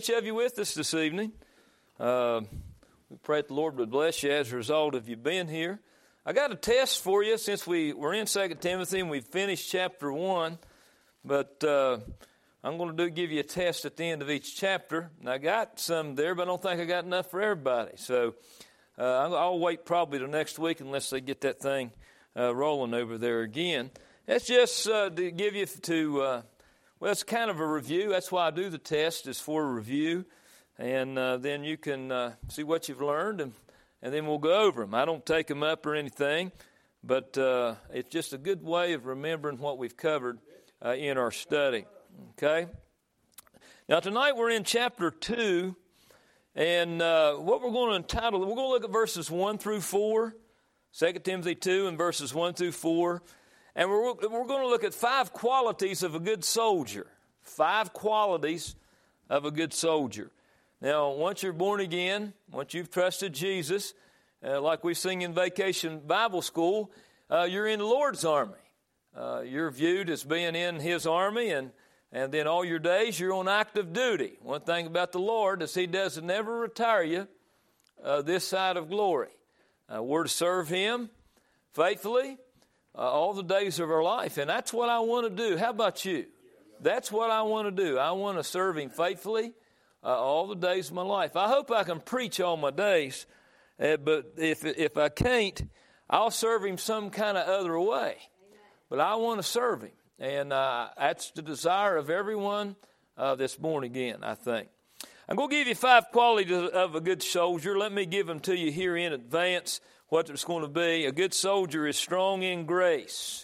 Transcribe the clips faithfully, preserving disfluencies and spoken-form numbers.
each of you with us this evening. Uh, we pray that the Lord would bless you as a result of you being here. I got a test for you since we were in Second Timothy and we finished chapter one. But uh, I'm going to do give you a test at the end of each chapter. And I got some there, but I don't think I got enough for everybody. So uh, I'll wait probably till next week unless they get that thing uh, rolling over there again. That's just uh, to give you to, uh, well, it's kind of a review. That's why I do the test, is for a review. And uh, then you can uh, see what you've learned, and, and then we'll go over them. I don't take them up or anything, but uh, it's just a good way of remembering what we've covered uh, in our study. Okay? Now, tonight we're in chapter two, and uh, what we're going to entitle, we're going to look at verses one through four, Second Timothy two and verses one through four. And we're, we're going to look at five qualities of a good soldier. Five qualities of a good soldier. Now, once you're born again, once you've trusted Jesus, uh, like we sing in Vacation Bible School, uh, you're in the Lord's army. Uh, you're viewed as being in His army, and, and then all your days you're on active duty. One thing about the Lord is He doesn't never retire you uh, this side of glory. Uh, we're to serve Him faithfully Uh, all the days of our life, and that's what I want to do. How about you? That's what I want to do. I want to serve Him faithfully uh, all the days of my life. I hope I can preach all my days, uh, but if if I can't, I'll serve Him some kind of other way. But I want to serve Him, and uh, that's the desire of everyone uh, that's born again, I think. I'm going to give you five qualities of a good soldier. Let me give them to you here in advance. What it's going to be. A good soldier is strong in grace.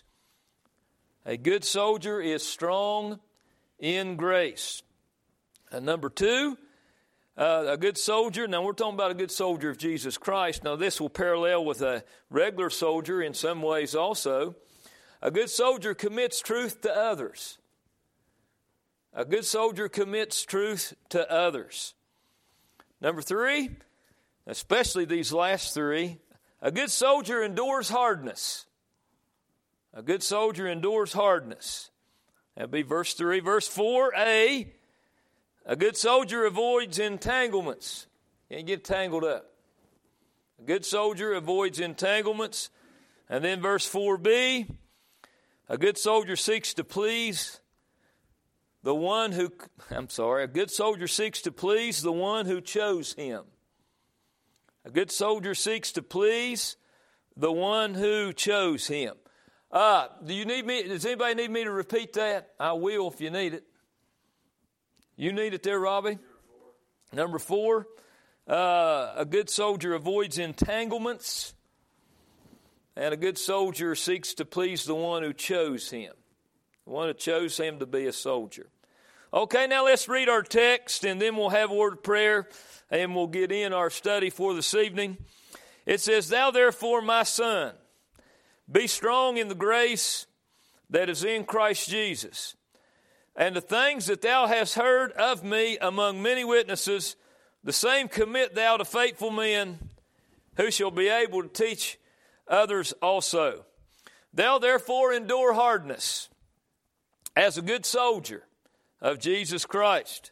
A good soldier is strong in grace. And number two, uh, a good soldier. Now we're talking about a good soldier of Jesus Christ. Now this will parallel with a regular soldier in some ways also. A good soldier commits truth to others. A good soldier commits truth to others. Number three, especially these last three, a good soldier endures hardness. A good soldier endures hardness. That'd be verse three. Verse four, A, a good soldier avoids entanglements. Can't get tangled up. A good soldier avoids entanglements. And then verse four B, a good soldier seeks to please the one who, I'm sorry, a good soldier seeks to please the one who chose him. A good soldier seeks to please the one who chose him. Uh, do you need me? Does anybody need me to repeat that? I will if you need it. You need it there, Robbie? Number four, uh, a good soldier avoids entanglements, and a good soldier seeks to please the one who chose him, the one who chose him to be a soldier. Okay, now let's read our text, and then we'll have a word of prayer, and we'll get in our study for this evening. It says, Thou therefore, my son, be strong in the grace that is in Christ Jesus. And the things that thou hast heard of me among many witnesses, the same commit thou to faithful men, who shall be able to teach others also. Thou therefore endure hardness, as a good soldier of Jesus Christ.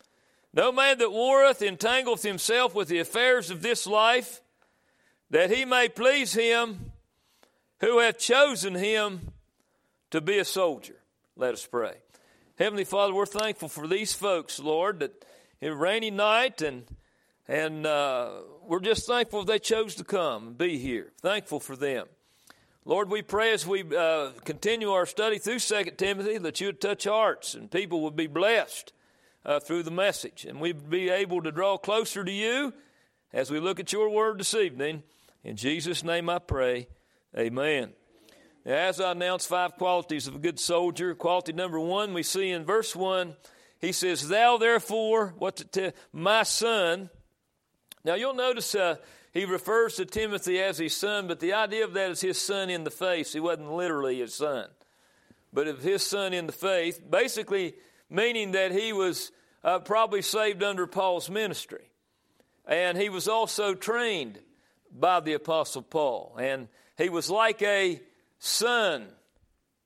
No man that warreth entangleth himself with the affairs of this life, that he may please him who hath chosen him to be a soldier. Let us pray. Heavenly Father, we're thankful for these folks, Lord, that in a rainy night, and and uh, we're just thankful they chose to come and be here. Thankful for them. Lord, we pray as we uh, continue our study through Second Timothy that you would touch hearts and people would be blessed uh, through the message. And we'd be able to draw closer to you as we look at your word this evening. In Jesus' name I pray, amen. Now, as I announced five qualities of a good soldier, quality number one we see in verse one, he says, Thou therefore, what to tell, my son. Now you'll notice uh, he refers to Timothy as his son, but the idea of that is his son in the faith. He wasn't literally his son, but of his son in the faith, basically meaning that he was uh, probably saved under Paul's ministry. And he was also trained by the Apostle Paul. And he was like a son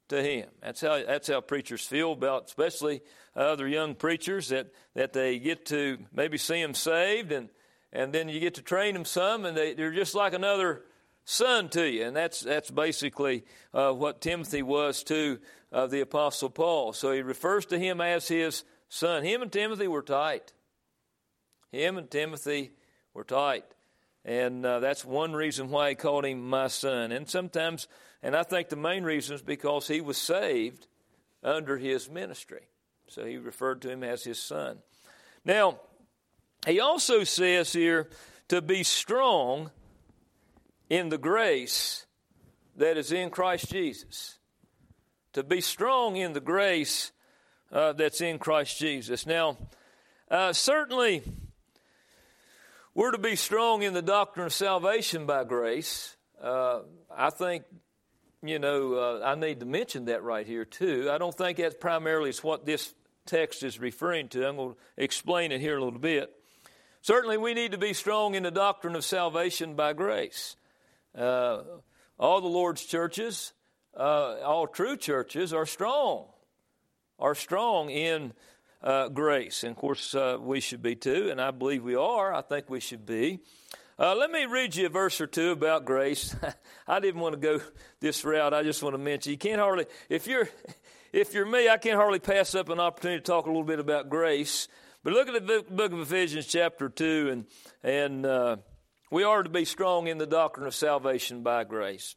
to him. That's how that's how preachers feel about, especially other young preachers, that, that they get to maybe see them saved, and, and then you get to train them some, and they, they're just like another son to you. And that's that's basically uh, what Timothy was to uh, the Apostle Paul. So he refers to him as his son. Him and Timothy were tight. Him and Timothy were tight. And uh, that's one reason why he called him my son. And sometimes, and I think the main reason is because he was saved under his ministry. So he referred to him as his son. Now, he also says here to be strong in the grace that is in Christ Jesus. To be strong in the grace uh, that's in Christ Jesus. Now, uh, certainly, we're to be strong in the doctrine of salvation by grace. Uh, I think, you know, uh, I need to mention that right here too. I don't think that's primarily is what this text is referring to. I'm going to explain it here a little bit. Certainly, we need to be strong in the doctrine of salvation by grace. Uh, all the Lord's churches, uh, all true churches are strong, are strong in Uh, grace. And of course, uh, we should be too, and I believe we are. I think we should be. Uh, let me read you a verse or two about grace. I didn't want to go this route. I just want to mention, you can't hardly, if you're, if you're me, I can't hardly pass up an opportunity to talk a little bit about grace. But look at the book of Ephesians chapter two, and, and uh, we are to be strong in the doctrine of salvation by grace.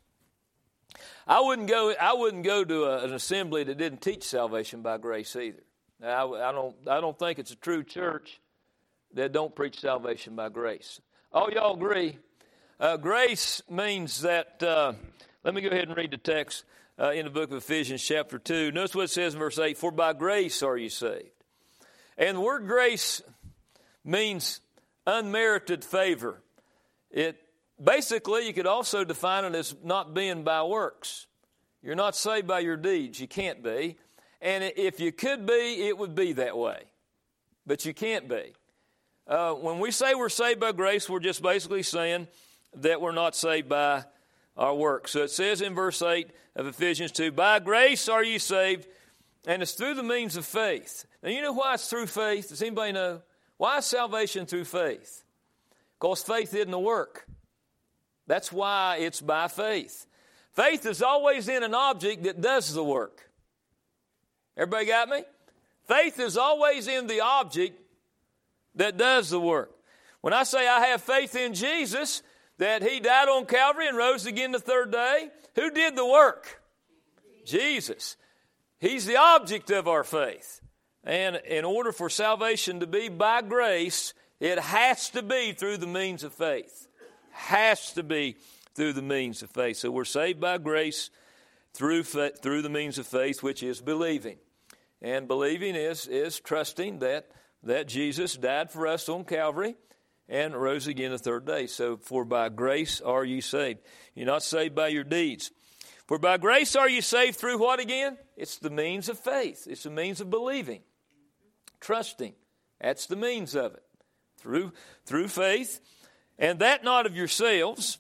I wouldn't go, I wouldn't go to a, an assembly that didn't teach salvation by grace either. I, I don't. I don't think it's a true church that don't preach salvation by grace. Oh, y'all agree? Uh, grace means that. Uh, let me go ahead and read the text uh, in the book of Ephesians, chapter two. Notice what it says in verse eight: "For by grace are you saved." And the word grace means unmerited favor. It basically, you could also define it as not being by works. You're not saved by your deeds. You can't be. And if you could be, it would be that way. But you can't be. Uh, when we say we're saved by grace, we're just basically saying that we're not saved by our works. So it says in verse eight of Ephesians two, "By grace are you saved, and it's through the means of faith." Now, you know why it's through faith? Does anybody know? Why is salvation through faith? Because faith isn't a work. That's why it's by faith. Faith is always in an object that does the work. Everybody got me? Faith is always in the object that does the work. When I say I have faith in Jesus, that he died on Calvary and rose again the third day, who did the work? Jesus. He's the object of our faith. And in order for salvation to be by grace, it has to be through the means of faith. Has to be through the means of faith. So we're saved by grace through through the means of faith, which is believing. And believing is, is trusting that, that Jesus died for us on Calvary and rose again the third day. So, for by grace are you saved. You're not saved by your deeds. For by grace are you saved through what again? It's the means of faith. It's the means of believing, trusting. That's the means of it. Through, through faith. And that not of yourselves.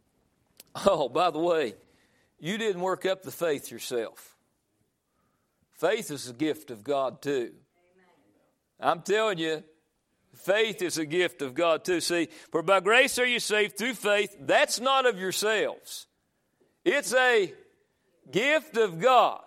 Oh, by the way, you didn't work up the faith yourself. Faith is a gift of God too. Amen. I'm telling you, faith is a gift of God too. See, for by grace are you saved through faith. That's not of yourselves. It's a gift of God.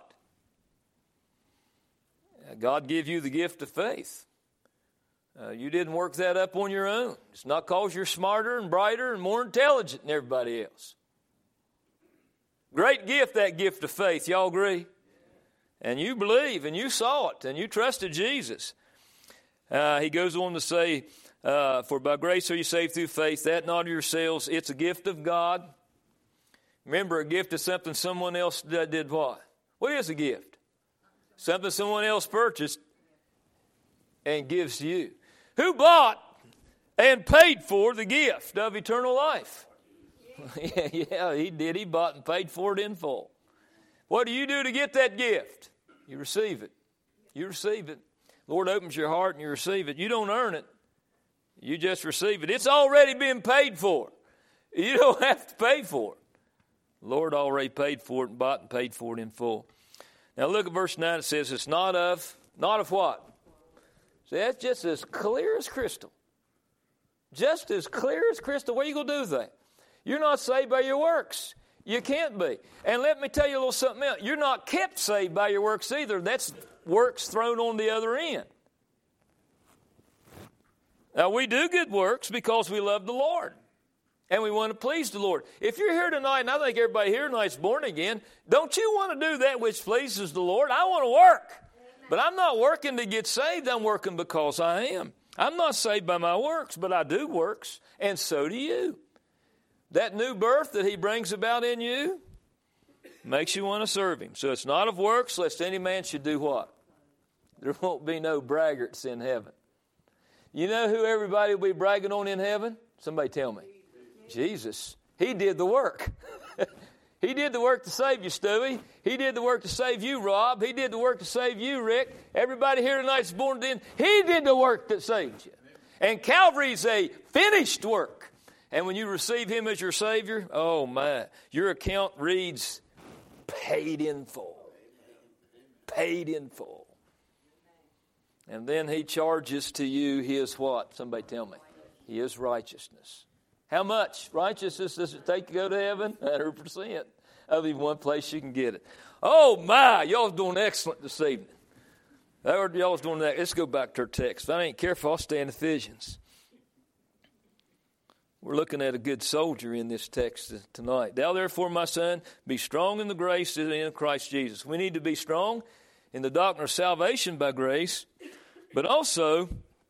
God gave you the gift of faith. Uh, you didn't work that up on your own. It's not because you're smarter and brighter and more intelligent than everybody else. Great gift, that gift of faith. Y'all agree? And you believe, and you saw it, and you trusted Jesus. Uh, he goes on to say, uh, for by grace are you saved through faith, that not of yourselves. It's a gift of God. Remember, a gift is something someone else did, did what? What is a gift? Something someone else purchased and gives to you. Who bought and paid for the gift of eternal life? yeah, yeah, he did. He bought and paid for it in full. What do you do to get that gift? You receive it. You receive it. Lord opens your heart and you receive it. You don't earn it. You just receive it. It's already been paid for. You don't have to pay for it. The Lord already paid for it and bought and paid for it in full. Now look at verse nine. It says it's not of, not of what? See, that's just as clear as crystal. Just as clear as crystal. What are you going to do with that? You're not saved by your works. You can't be. And let me tell you a little something else. You're not kept saved by your works either. That's works thrown on the other end. Now, we do good works because we love the Lord. And we want to please the Lord. If you're here tonight, and I think everybody here tonight is born again, don't you want to do that which pleases the Lord? I want to work. But I'm not working to get saved. I'm working because I am. I'm not saved by my works, but I do works. And so do you. That new birth that he brings about in you makes you want to serve him. So it's not of works, lest any man should do what? There won't be no braggarts in heaven. You know who everybody will be bragging on in heaven? Somebody tell me. Jesus. He did the work. He did the work to save you, Stewie. He did the work to save you, Rob. He did the work to save you, Rick. Everybody here tonight is born again. He did the work that saved you. And Calvary's a finished work. And when you receive him as your Savior, oh my, your account reads paid in full. Paid in full. And then he charges to you his what? Somebody tell me. His righteousness. How much righteousness does it take to go to heaven? one hundred percent. Only one place you can get it. Oh my, y'all doing excellent this evening. Y'all was doing that. Let's go back to our text. If I ain't careful, I'll stay in Ephesians. We're looking at a good soldier in this text tonight. Thou therefore, my son, be strong in the grace that is in Christ Jesus. We need to be strong in the doctrine of salvation by grace, but also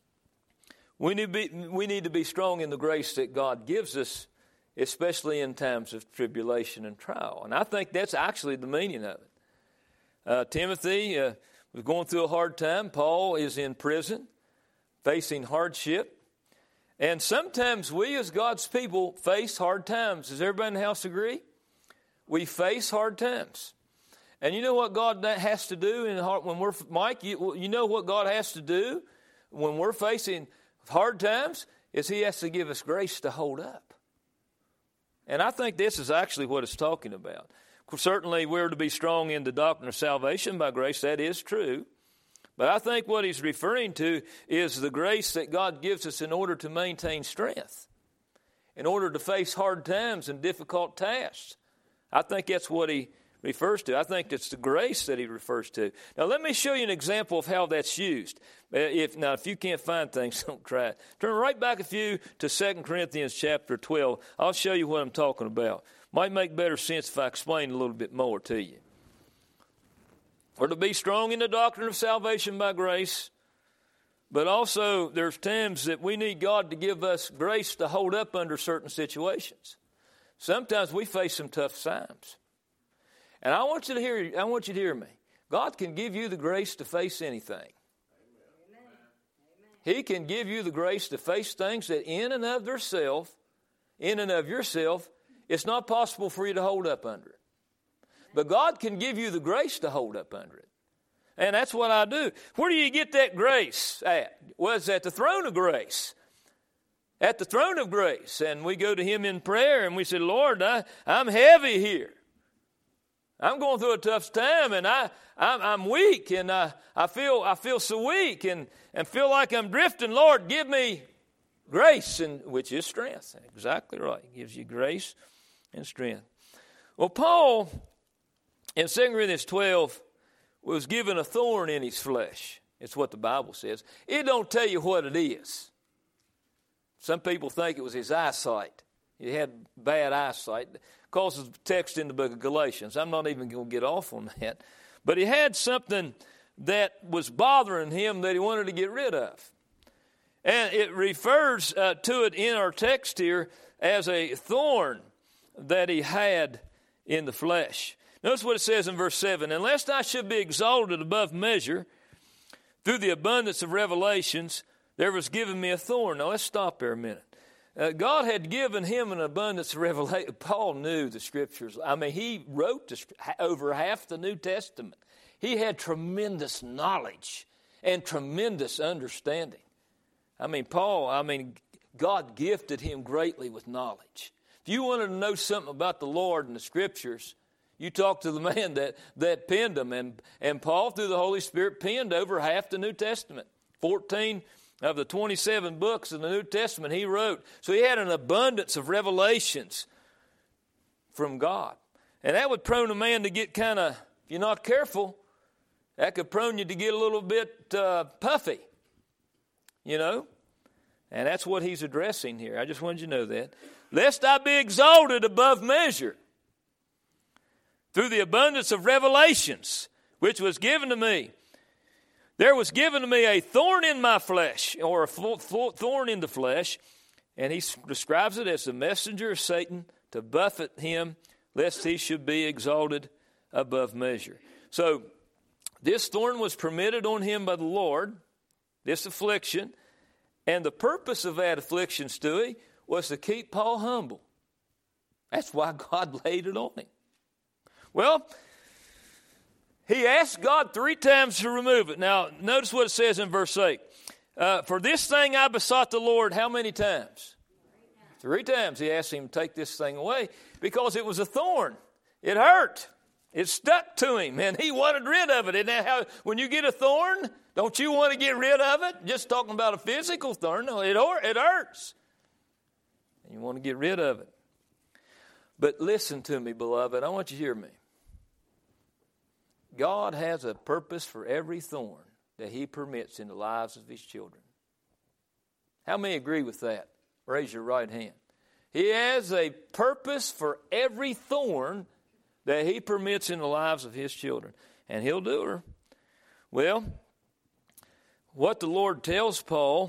we need to be, we need to be strong in the grace that God gives us, especially in times of tribulation and trial. And I think that's actually the meaning of it. Uh, Timothy uh, was going through a hard time. Paul is in prison, facing hardship. And sometimes we as God's people face hard times. Does everybody in the house agree? We face hard times. And you know what God has to do in hard, when we're, Mike, you, you know what God has to do when we're facing hard times is he has to give us grace to hold up. And I think this is actually what it's talking about. Certainly we're to be strong in the doctrine of salvation by grace. That is true. But I think what he's referring to is the grace that God gives us in order to maintain strength, in order to face hard times and difficult tasks. I think that's what he refers to. I think it's the grace that he refers to. Now, let me show you an example of how that's used. If Now, if you can't find things, don't try it. Turn right back a few to Second Corinthians chapter twelve. I'll show you what I'm talking about. Might make better sense if I explain a little bit more to you. Or to be strong in the doctrine of salvation by grace. But also, there's times that we need God to give us grace to hold up under certain situations. Sometimes we face some tough times. And I want you to hear, I want you to hear me. God can give you the grace to face anything. Amen. He can give you the grace to face things that in and of themselves, in and of yourself, it's not possible for you to hold up under it. But God can give you the grace to hold up under it. And that's what I do. Where do you get that grace at? Well, it's at the throne of grace. At the throne of grace. And we go to him in prayer and we say, Lord, I, I'm heavy here. I'm going through a tough time and I, I'm, I'm weak and I, I feel I feel so weak and, and feel like I'm drifting. Lord, give me grace, and which is strength. Exactly right. It gives you grace and strength. Well, Paul, in Second Corinthians twelve, was given a thorn in his flesh. It's what the Bible says. It don't tell you what it is. Some people think it was his eyesight. He had bad eyesight. Causes text in the book of Galatians. I'm not even going to get off on that. But he had something that was bothering him that he wanted to get rid of. And it refers uh, to it in our text here as a thorn that he had in the flesh. Notice what it says in verse seven. And lest I should be exalted above measure through the abundance of revelations, there was given me a thorn. Now let's stop there a minute. Uh, God had given him an abundance of revelation. Paul knew the Scriptures. I mean, he wrote the, over half the New Testament. He had tremendous knowledge and tremendous understanding. I mean, Paul, I mean, God gifted him greatly with knowledge. If you wanted to know something about the Lord and the Scriptures, You talk to the man that, that penned them. And, and Paul, through the Holy Spirit, penned over half the New Testament. fourteen of the twenty-seven books of the New Testament he wrote. So he had an abundance of revelations from God. And that would prone a man to get kind of, if you're not careful, that could prone you to get a little bit uh, puffy. You know? And that's what he's addressing here. I just wanted you to know that. Lest I be exalted above measure through the abundance of revelations, which was given to me. There was given to me a thorn in my flesh, or a thorn in the flesh, and he describes it as the messenger of Satan to buffet him, lest he should be exalted above measure. So, this thorn was permitted on him by the Lord, this affliction, and the purpose of that affliction, Stewie, was to keep Paul humble. That's why God laid it on him. Well, he asked God three times to remove it. Now, notice what it says in verse eight. Uh, For this thing I besought the Lord how many times? Three times he asked him to take this thing away because it was a thorn. It hurt. It stuck to him, and he wanted rid of it. And how, when you get a thorn, don't you want to get rid of it? Just talking about a physical thorn. No, it, it hurts. And you want to get rid of it. But listen to me, beloved. I want you to hear me. God has a purpose for every thorn that he permits in the lives of his children. How many agree with that? Raise your right hand. He has a purpose for every thorn that he permits in the lives of his children. And he'll do her. Well, what the Lord tells Paul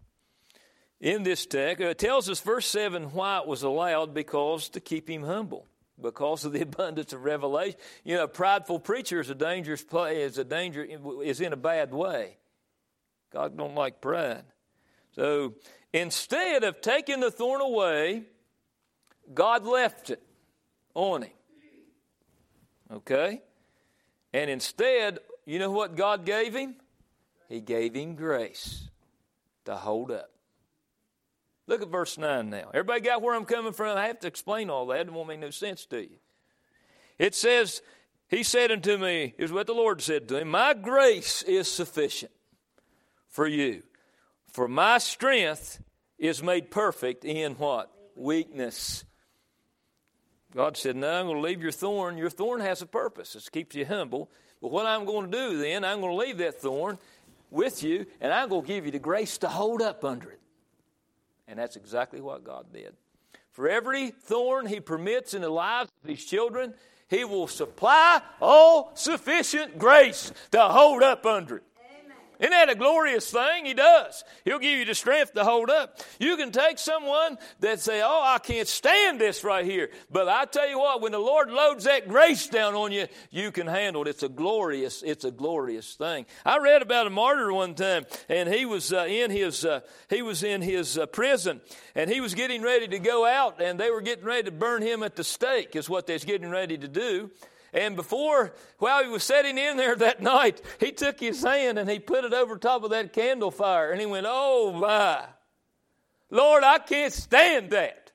in this text, it tells us verse seven why it was allowed, because to keep him humble. Because of the abundance of revelation. You know, a prideful preacher is a dangerous play, is a danger, is in a bad way. God don't like pride. So instead of taking the thorn away, God left it on him. Okay? And instead, you know what God gave him? He gave him grace to hold up. Look at verse nine now. Everybody got where I'm coming from? I have to explain all that. It won't make no sense to you. It says, he said unto me, here's what the Lord said to him, my grace is sufficient for you. For my strength is made perfect in what? Weakness. God said, no, I'm going to leave your thorn. Your thorn has a purpose. It keeps you humble. But what I'm going to do then, I'm going to leave that thorn with you, and I'm going to give you the grace to hold up under it. And that's exactly what God did. For every thorn he permits in the lives of his children, he will supply all sufficient grace to hold up under it. Isn't that a glorious thing? He does. He'll give you the strength to hold up. You can take someone that say, oh, I can't stand this right here. But I tell you what, when the Lord loads that grace down on you, you can handle it. It's a glorious, it's a glorious thing. I read about a martyr one time, and he was uh, in his, uh, he was in his uh, prison, and he was getting ready to go out, and they were getting ready to burn him at the stake, is what they was getting ready to do. And before, while he was sitting in there that night, he took his hand and he put it over top of that candle fire. And he went, oh my, Lord, I can't stand that.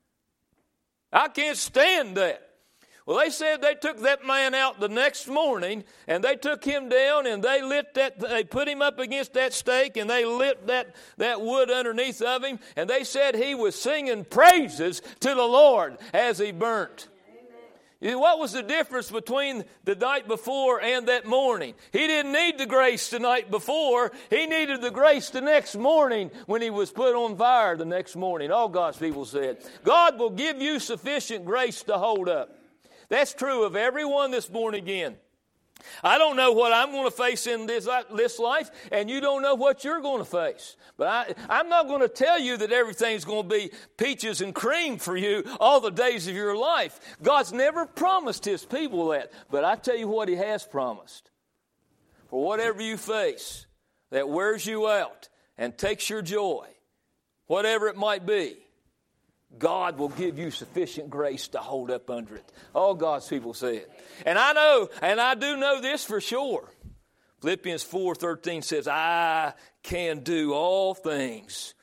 I can't stand that. Well, they said they took that man out the next morning, and they took him down, and they lit that, they put him up against that stake, and they lit that, that wood underneath of him, and they said he was singing praises to the Lord as he burnt. What was the difference between the night before and that morning? He didn't need the grace the night before. He needed the grace the next morning when he was put on fire the next morning. All God's people said, God will give you sufficient grace to hold up. That's true of everyone that's born again. I don't know what I'm going to face in this, this life, and you don't know what you're going to face. But I, I'm not going to tell you that everything's going to be peaches and cream for you all the days of your life. God's never promised his people that. But I tell you what he has promised. For whatever you face that wears you out and takes your joy, whatever it might be, God will give you sufficient grace to hold up under it. All God's people say it. And I know, and I do know this for sure. Philippians four thirteen says, I can do all things.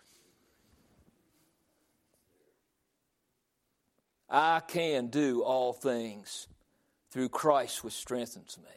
I can do all things through Christ which strengthens me.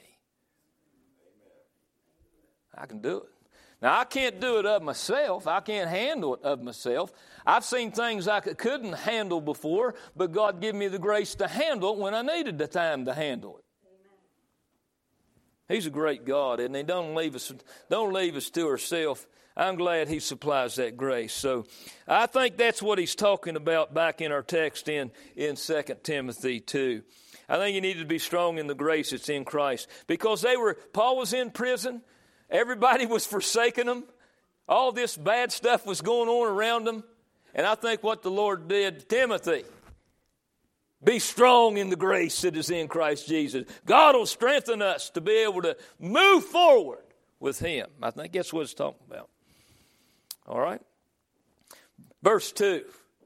I can do it. Now, I can't do it of myself. I can't handle it of myself. I've seen things I couldn't handle before, but God gave me the grace to handle it when I needed the time to handle it. He's a great God, isn't He? Don't leave us, don't leave us to ourselves. I'm glad He supplies that grace. So I think that's what He's talking about back in our text in, in Second Timothy two. I think you need to be strong in the grace that's in Christ. Because they were, Paul was in prison. Everybody was forsaking him. All this bad stuff was going on around them. And I think what the Lord did, Timothy, be strong in the grace that is in Christ Jesus. God will strengthen us to be able to move forward with Him. I think that's what it's talking about. All right? Verse two.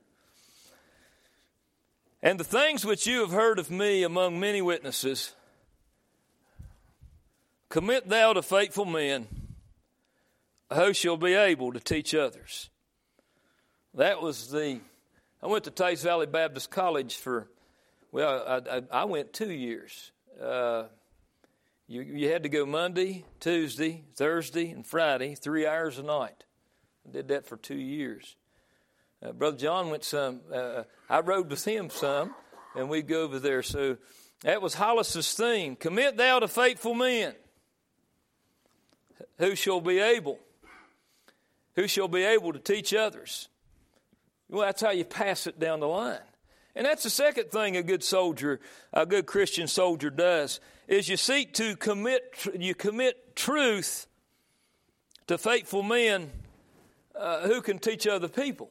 And the things which you have heard of me among many witnesses, commit thou to faithful men, who shall be able to teach others. That was the, I went to Tays Valley Baptist College for, well, I, I, I went two years. Uh, you, you had to go Monday, Tuesday, Thursday, and Friday, three hours a night. I did that for two years. Uh, Brother John went some, uh, I rode with him some, and we'd go over there. So that was Hollis's theme, commit thou to faithful men, who shall be able, who shall be able to teach others. Well, that's how you pass it down the line. And that's the second thing a good soldier, a good Christian soldier does, is you seek to commit, you commit truth to faithful men uh, who can teach other people.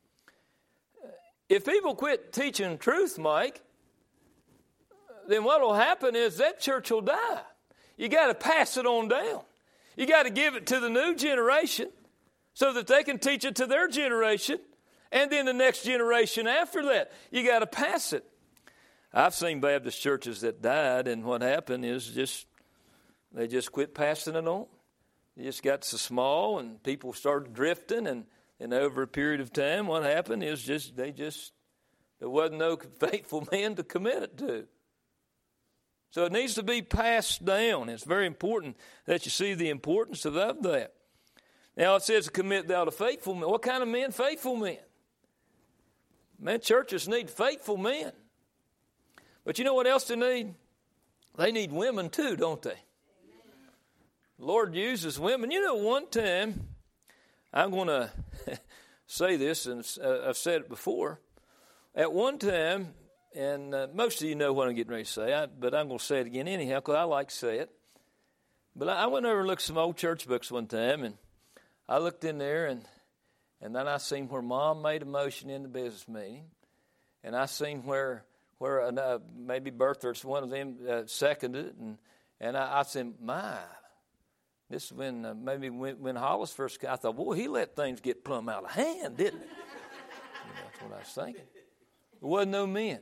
If people quit teaching truth, Mike, then what will happen is that church will die. You got to pass it on down. You got to give it to the new generation so that they can teach it to their generation and then the next generation after that. You got to pass it. I've seen Baptist churches that died, and what happened is just they just quit passing it on. They just got so small, and people started drifting, and, and over a period of time, what happened is just they just there wasn't no faithful man to commit it to. So it needs to be passed down. It's very important that you see the importance of that. Now it says, commit thou to faithful men. What kind of men? Faithful men. Man, churches need faithful men. But you know what else they need? They need women too, don't they? The Lord uses women. You know, one time, I'm going to say this, and uh, I've said it before. At one time, and uh, most of you know what I'm getting ready to say, I, but I'm going to say it again anyhow because I like to say it. But I, I went over and looked at some old church books one time, and I looked in there, and and then I seen where Mom made a motion in the business meeting, and I seen where where uh, maybe Bertha or one of them uh, seconded it, and and I, I said, my, this is when uh, maybe when, when Hollis first came, I thought, boy, he let things get plumb out of hand, didn't he? You know, that's what I was thinking. There wasn't no men.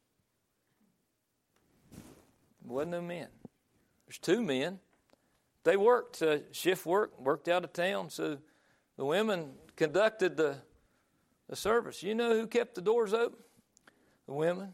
There wasn't no men. There's two men. They worked, uh, shift work, worked out of town, so the women conducted the, the service. You know who kept the doors open? The women.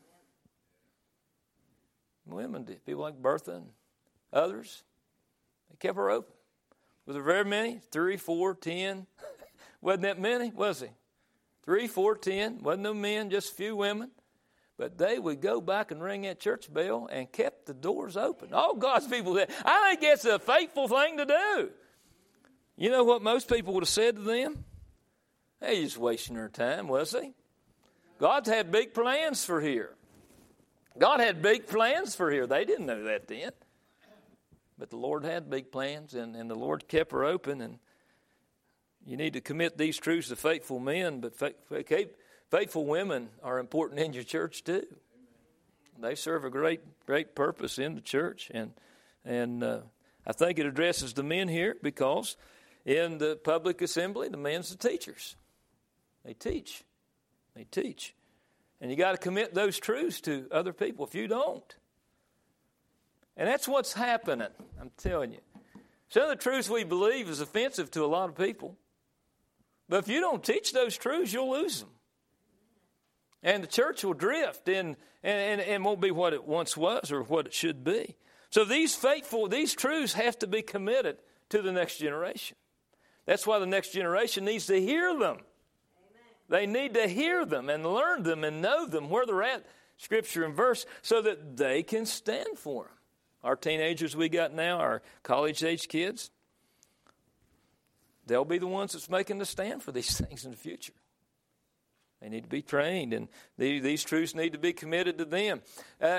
The women did. People like Bertha and others. They kept her open. Was there very many? Three, four, ten? Wasn't that many, was he? Three, four, ten. Wasn't no men, just a few women. But they would go back and ring that church bell and kept the doors open. All God's people did. I think it's a faithful thing to do. You know what most people would have said to them? Hey, just wasting their time, was he? God's had big plans for here. God had big plans for here. They didn't know that then. But the Lord had big plans, and, and the Lord kept her open. And you need to commit these truths to faithful men, but faith, faithful women are important in your church too. They serve a great, great purpose in the church. And, and uh, I think it addresses the men here because in the public assembly, the men's the teachers. They teach. They teach. And you got to commit those truths to other people. If you don't. And that's what's happening, I'm telling you. Some of the truths we believe is offensive to a lot of people. But if you don't teach those truths, you'll lose them. And the church will drift and, and, and won't be what it once was or what it should be. So these faithful, these truths have to be committed to the next generation. That's why the next generation needs to hear them. Amen. They need to hear them and learn them and know them, where they're at, Scripture and verse, so that they can stand for them. Our teenagers we got now, our college-age kids, they'll be the ones that's making the stand for these things in the future. They need to be trained, and these, these truths need to be committed to them. Uh,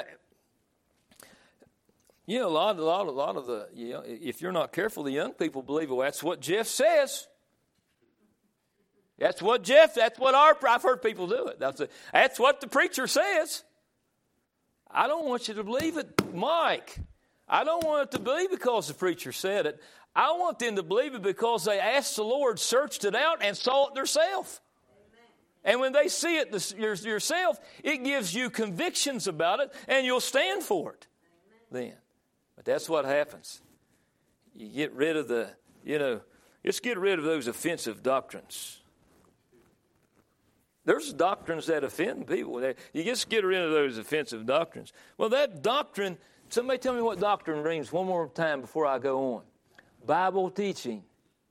you know, a lot, a lot, a lot of the, you know, if you're not careful, the young people believe, well, that's what Jeff says. That's what Jeff, that's what our, I've heard people do it. That's, a, that's what the preacher says. I don't want you to believe it, Mike. I don't want it to be because the preacher said it. I want them to believe it because they asked the Lord, searched it out, and saw it themselves. And when they see it yourself, it gives you convictions about it, and you'll stand for it then. But that's what happens. You get rid of the, you know, just get rid of those offensive doctrines. There's doctrines that offend people. You just get rid of those offensive doctrines. Well, that doctrine, somebody tell me what doctrine means one more time before I go on. Bible teaching.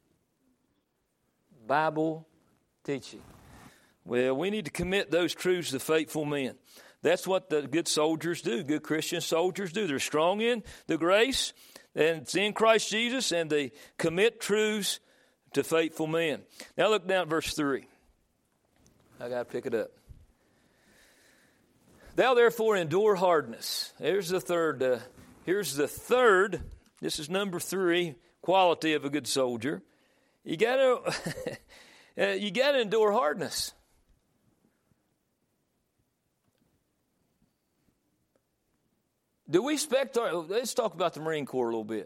Bible teaching. Well, we need to commit those truths to faithful men. That's what the good soldiers do, good Christian soldiers do. They're strong in the grace, and it's in Christ Jesus, and they commit truths to faithful men. Now look down at verse three. I got to pick it up. Thou therefore endure hardness. Here's the third. Uh, here's the third. This is number three. Quality of a good soldier. You got to. uh, you got to endure hardness. Do we expect our, let's talk about the Marine Corps a little bit.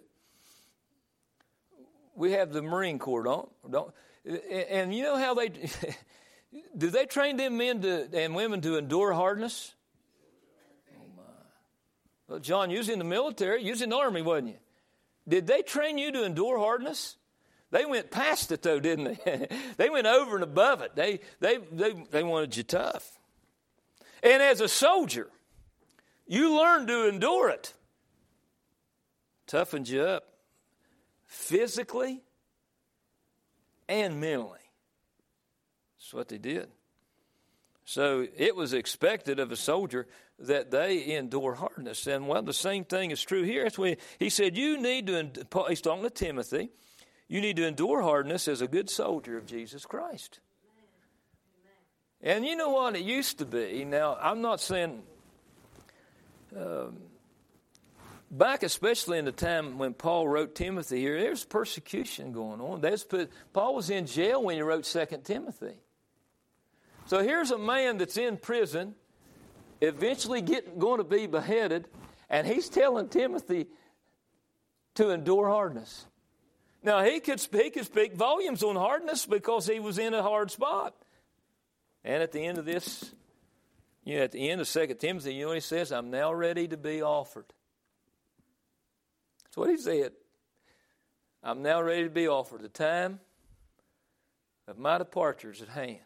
We have the Marine Corps, don't, don't and you know how they, do they train them men to, and women to endure hardness? Oh my. Well, John, you was in the military, you was in the Army, wasn't you? Did they train you to endure hardness? They went past it though, didn't they? They went over and above it. They, they, they, they wanted you tough. And as a soldier, you learn to endure it. Toughens you up physically and mentally. That's what they did. So it was expected of a soldier that they endure hardness. And well, the same thing is true here. That's why he said, you need to, he's talking to Timothy, you need to endure hardness as a good soldier of Jesus Christ. And you know what it used to be. Now, I'm not saying... Um, back especially in the time when Paul wrote Timothy here, there's persecution going on. There's, Paul was in jail when he wrote Second Timothy. So here's a man that's in prison, eventually getting, going to be beheaded, and he's telling Timothy to endure hardness. Now, he could, he could speak volumes on hardness because he was in a hard spot. And at the end of this... You know, at the end of Second Timothy, you know what he says? I'm now ready to be offered. That's what he said. I'm now ready to be offered. The time of my departure is at hand.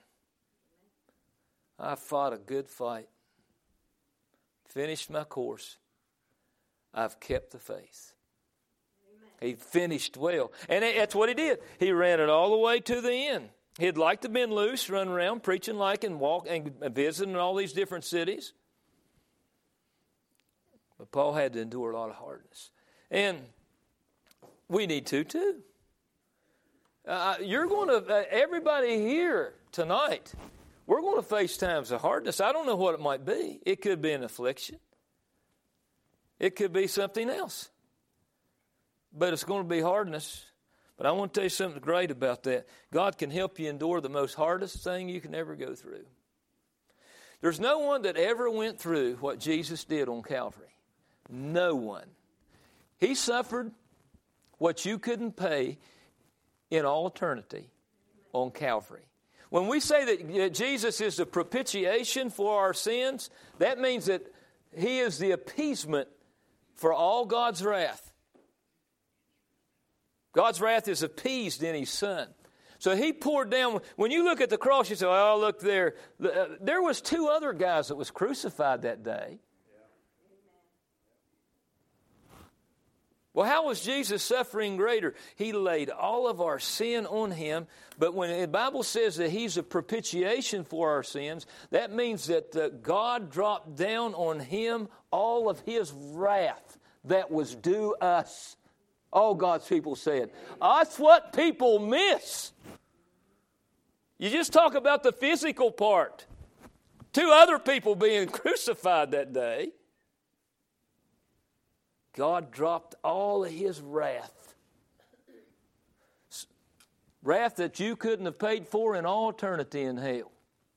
I fought a good fight. Finished my course. I've kept the faith. Amen. He finished well. And that's what he did. He ran it all the way to the end. He'd like to have been loose, run around, preaching like and walk and visiting all these different cities. But Paul had to endure a lot of hardness. And we need to too. Uh, you're going to, uh, everybody here tonight, we're going to face times of hardness. I don't know what it might be. It could be an affliction. It could be something else. But it's going to be hardness. But I want to tell you something great about that. God can help you endure the most hardest thing you can ever go through. There's no one that ever went through what Jesus did on Calvary. No one. He suffered what you couldn't pay in all eternity on Calvary. When we say that Jesus is the propitiation for our sins, that means that He is the appeasement for all God's wrath. God's wrath is appeased in His Son. So he poured down. When you look at the cross, you say, oh, look there. There was two other guys that was crucified that day. Well, how was Jesus suffering greater? He laid all of our sin on him. But when the Bible says that he's a propitiation for our sins, that means that uh, God dropped down on him all of his wrath that was due us. All God's people said. That's what people miss. You just talk about the physical part. Two other people being crucified that day. God dropped all of his wrath. Wrath that you couldn't have paid for in all eternity in hell.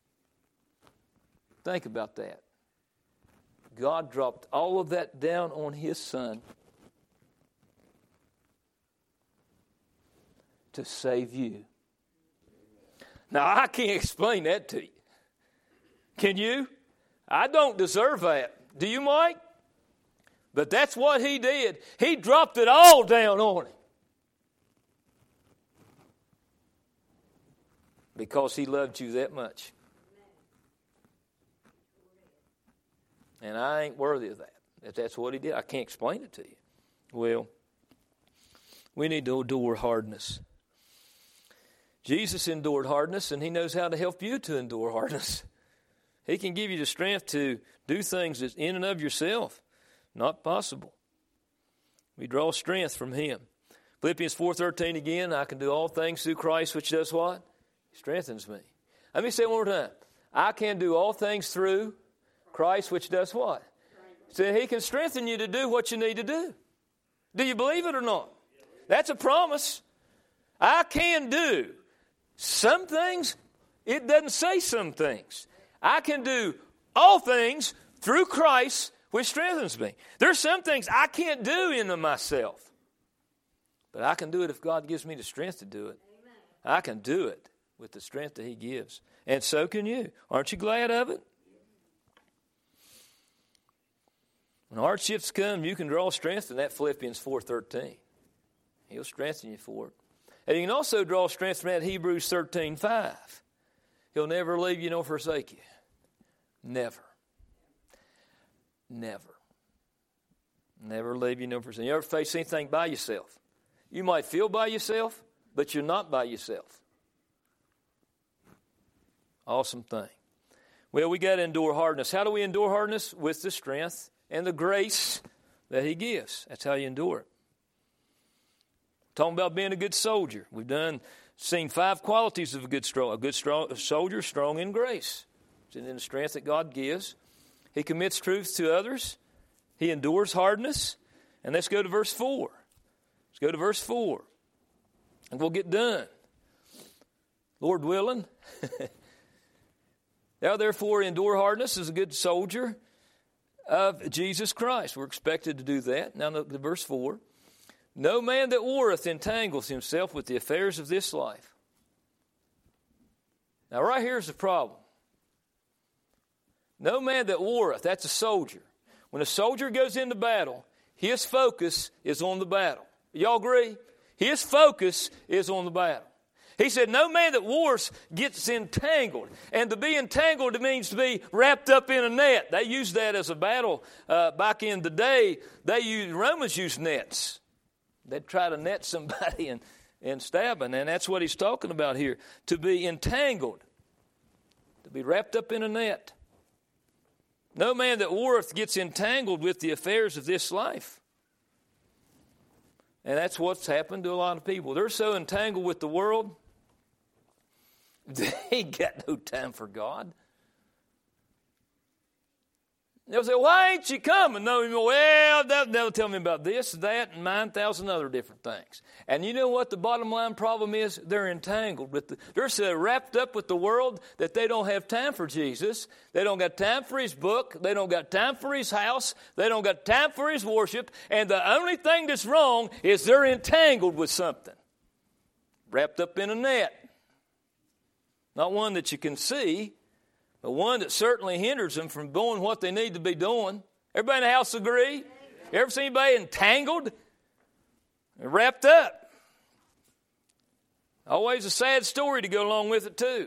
Think about that. God dropped all of that down on his Son to save you. Now, I can't explain that to you. Can you? I don't deserve that. Do you, Mike? But that's what he did. He dropped it all down on him. Because he loved you that much. And I ain't worthy of that. If that's what he did, I can't explain it to you. Well, we need to endure hardness. Jesus endured hardness, and he knows how to help you to endure hardness. He can give you the strength to do things that's in and of yourself. Not possible. We draw strength from him. Philippians four thirteen again, I can do all things through Christ, which does what? He strengthens me. Let me say it one more time. I can do all things through Christ, which does what? So he can strengthen you to do what you need to do. Do you believe it or not? That's a promise. I can do some things. It doesn't say some things. I can do all things through Christ, which strengthens me. There's some things I can't do in myself. But I can do it if God gives me the strength to do it. Amen. I can do it with the strength that he gives. And so can you. Aren't you glad of it? When hardships come, you can draw strength from that Philippians four thirteen. He'll strengthen you for it. And you can also draw strength from that Hebrews thirteen five. He'll never leave you nor forsake you. Never. Never. Never leave you nor forsake you. You ever face anything by yourself? You might feel by yourself, but you're not by yourself. Awesome thing. Well, we got to endure hardness. How do we endure hardness? With the strength and the grace that he gives. That's how you endure it. Talking about being a good soldier. We've done seen five qualities of a good, strong, a good strong, soldier, strong in grace. It's in the strength that God gives. He commits truth to others. He endures hardness. And let's go to verse four. Let's go to verse four. And we'll get done. Lord willing. Thou therefore endure hardness as a good soldier of Jesus Christ. We're expected to do that. Now look at verse four. No man that warreth entangles himself with the affairs of this life. Now right here's the problem. No man that warreth, that's a soldier. When a soldier goes into battle, his focus is on the battle. Y'all agree? His focus is on the battle. He said, no man that wars gets entangled. And to be entangled, it means to be wrapped up in a net. They used that as a battle uh, back in the day. They used, Romans used nets. They'd try to net somebody and, and stab them. And that's what he's talking about here. To be entangled. To be wrapped up in a net. No man that warreth gets entangled with the affairs of this life. And that's what's happened to a lot of people. They're so entangled with the world, they ain't got no time for God. They'll say, why ain't you coming? No, well, they'll tell me about this, that, and nine thousand other different things. And you know what the bottom line problem is? They're entangled with the, they're so wrapped up with the world that they don't have time for Jesus. They don't got time for his book. They don't got time for his house. They don't got time for his worship. And the only thing that's wrong is they're entangled with something. Wrapped up in a net. Not one that you can see, but one that certainly hinders them from doing what they need to be doing. Everybody in the house agree? You ever seen anybody entangled and wrapped up? Always a sad story to go along with it too.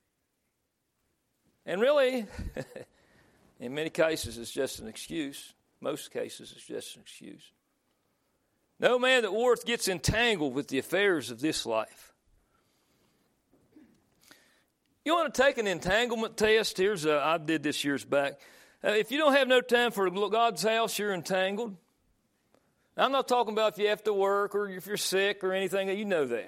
And really, in many cases, it's just an excuse. Most cases, it's just an excuse. No man that warreth gets entangled with the affairs of this life. You want to take an entanglement test? Here's a, I did this years back. Uh, if you don't have no time for God's house, you're entangled. Now, I'm not talking about if you have to work or if you're sick or anything. You know that.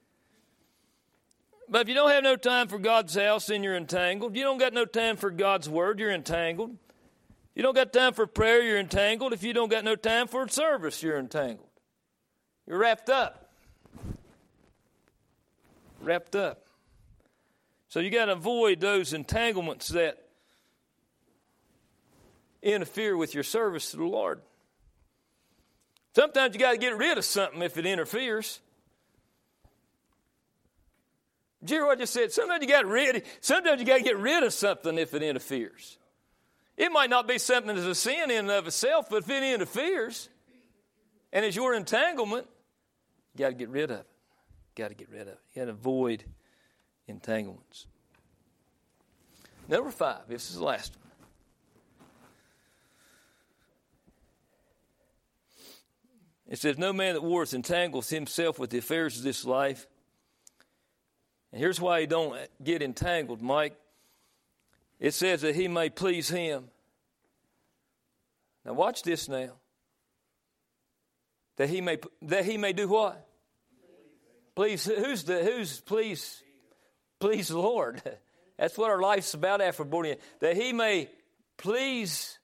But if you don't have no time for God's house, then you're entangled. You don't got no time for God's word, you're entangled. You don't got time for prayer, you're entangled. If you don't got no time for service, you're entangled. You're wrapped up. Wrapped up. So you got to avoid those entanglements that interfere with your service to the Lord. Sometimes you got to get rid of something if it interferes. Did you hear what I just said? Sometimes you got rid. Sometimes you got to get rid of something if it interferes. It might not be something that's a sin in and of itself, but if it interferes and it's your entanglement, you got to get rid of it. You got to get rid of it. You got to avoid entanglements. Number five. This is the last one. It says, no man that warreth entangles himself with the affairs of this life. And here's why you don't get entangled, Mike. It says that he may please him. Now watch this now. That he may that he may do what? Please. Who's the who's please? Please the Lord. That's what our life's about after born again. That he may please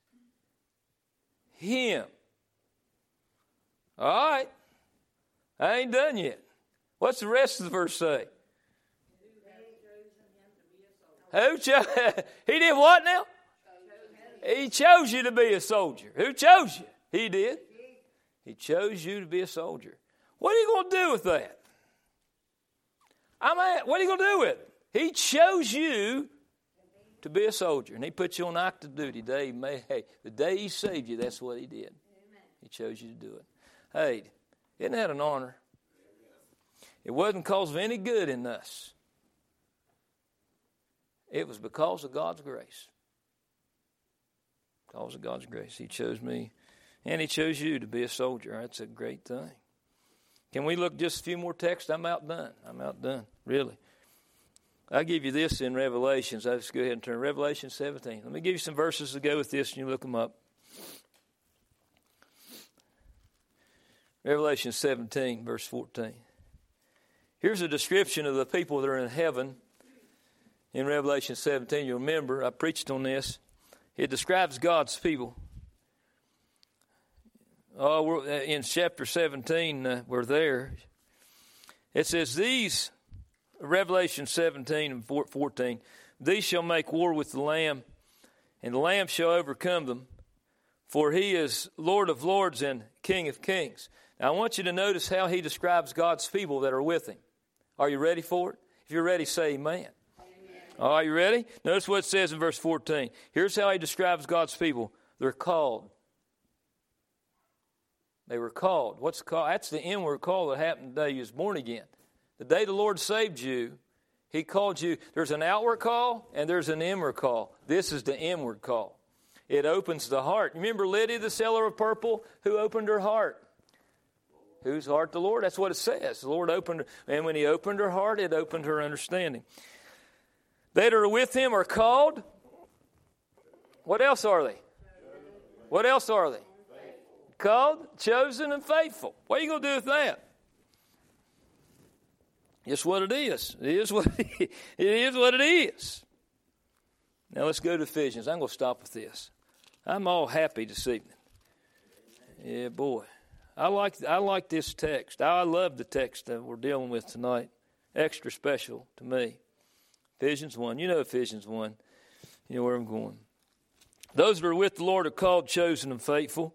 him. All right. I ain't done yet. What's the rest of the verse say? Who chose? He did what now? He chose you to be a soldier. Who chose you? He did. He chose you to be a soldier. What are you going to do with that? I'm at, what are you going to do with it? He chose you to be a soldier, and he put you on active duty. Day, may, hey, the day he saved you, that's what he did. He chose you to do it. Hey, isn't that an honor? It wasn't because of any good in us. It was because of God's grace. Because of God's grace. He chose me, and he chose you to be a soldier. That's a great thing. Can we look just a few more texts? I'm outdone. I'm outdone, really. I'll give you this in Revelations. I'll just go ahead and turn to Revelation seventeen. Let me give you some verses to go with this, and you look them up. Revelation seventeen, verse fourteen. Here's a description of the people that are in heaven. In Revelation seventeen, you remember, I preached on this. It describes God's people. Oh, we're in chapter seventeen, uh, we're there. It says, these, Revelation seventeen and fourteen, these shall make war with the Lamb, and the Lamb shall overcome them, for he is Lord of lords and King of kings. Now, I want you to notice how he describes God's people that are with him. Are you ready for it? If you're ready, say amen. Oh, are you ready? Notice what it says in verse fourteen. Here's how he describes God's people. They're called. They were called. What's called? That's the inward call that happened the day you was born again. The day the Lord saved you, he called you. There's an outward call and there's an inward call. This is the inward call. It opens the heart. Remember Lydia, the seller of purple, who opened her heart? Whose heart? The Lord. That's what it says. The Lord opened her. And when he opened her heart, it opened her understanding. They that are with him are called. What else are they? What else are they? Called, chosen, and faithful. What are you going to do with that? It's what it is. It is what it is. What it is. Now let's go to Ephesians. I'm going to stop with this. I'm all happy this evening. Yeah, boy. I like I like this text. I love the text that we're dealing with tonight. Extra special to me. Ephesians one. You know Ephesians one. You know where I'm going. Those that are with the Lord are called, chosen, and faithful.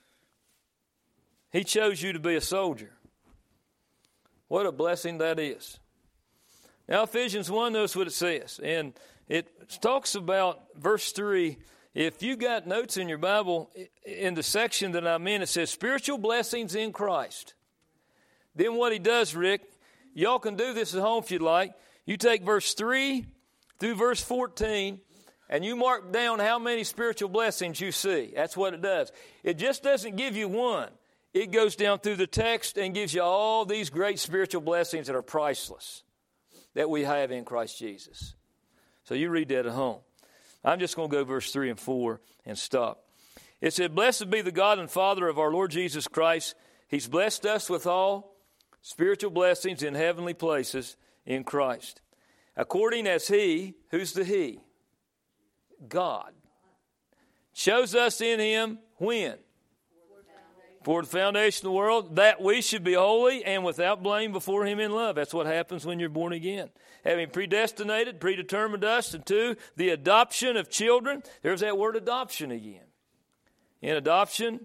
He chose you to be a soldier. What a blessing that is. Now Ephesians one, notice what it says. And it talks about verse three. If you got notes in your Bible, in the section that I'm in, it says spiritual blessings in Christ. Then what he does, Rick, y'all can do this at home if you'd like. You take verse three through verse fourteen, and you mark down how many spiritual blessings you see. That's what it does. It just doesn't give you one. It goes down through the text and gives you all these great spiritual blessings that are priceless that we have in Christ Jesus. So you read that at home. I'm just going to go verse three and four and stop. It said, "Blessed be the God and Father of our Lord Jesus Christ. He's blessed us with all spiritual blessings in heavenly places in Christ. According as He," who's the He? God. "Chose us in Him," when? "For the foundation of the world, that we should be holy and without blame before Him in love." That's what happens when you're born again. "Having predestinated, predetermined us into the adoption of children." There's that word adoption again. In adoption,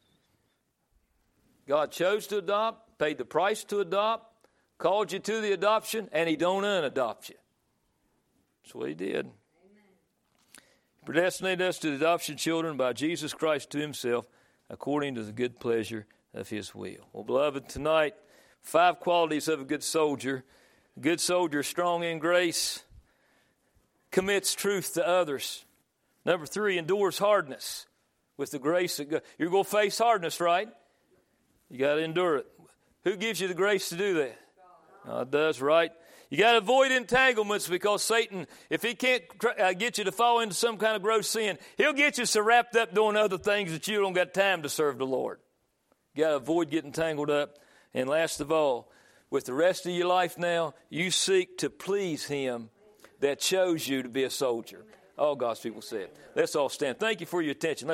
God chose to adopt, paid the price to adopt, called you to the adoption, and He don't unadopt you. That's what He did. Amen. He predestinated us to the adoption of children by Jesus Christ to Himself, according to the good pleasure of His will. Well, beloved, tonight, five qualities of a good soldier. A good soldier, strong in grace, commits truth to others. Number three, endures hardness with the grace of God. You're going to face hardness, right? You got to endure it. Who gives you the grace to do that? God does, right? You got to avoid entanglements, because Satan, if he can't uh, get you to fall into some kind of gross sin, he'll get you so wrapped up doing other things that you don't got time to serve the Lord. You got to avoid getting tangled up. And last of all, with the rest of your life now, you seek to please Him that chose you to be a soldier. All God's people said. Let's all stand. Thank you for your attention.